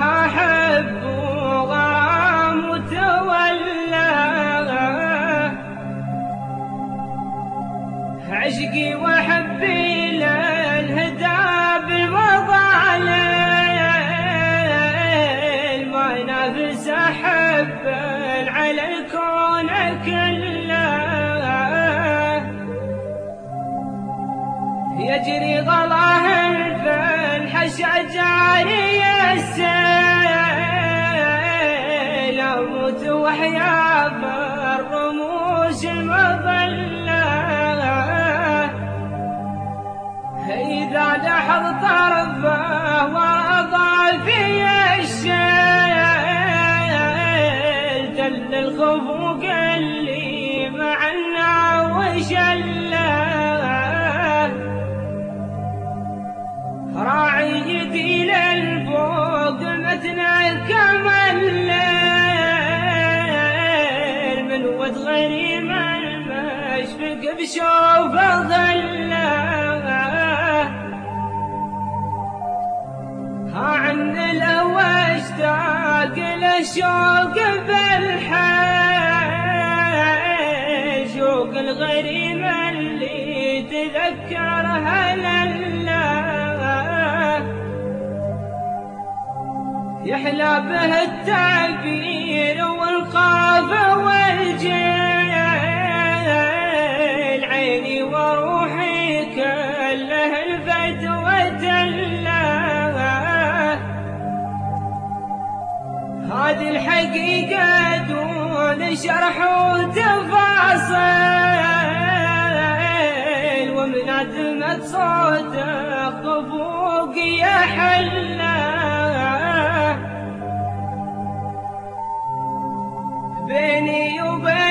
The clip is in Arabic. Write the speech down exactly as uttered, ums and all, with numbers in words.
أحب وغرام وتولى عشقي وحبي للهدى بالمظالم ما ينافس أحب على الكون كله يجري غلاه الفلح جاري السيل أموت وأحيا بالرموش المظلة إذا لحظ طرفه وأضع في الشيل دل الخفوق اللي معنا وشله راعي يدي للفوق متنا كما الليل من ود غريم المشفق بشوف ظله ها عن الهوى اشتاق للشوق بالحيل شوق الغريم اللي تذكرها لله يحلى به التعبير والقاف والجيل عيني وروحي كله الفدوة الله هذه الحقيقة دون شرح وتفاصيل ومن عدمة صوته خفوق يحلى بيني وبين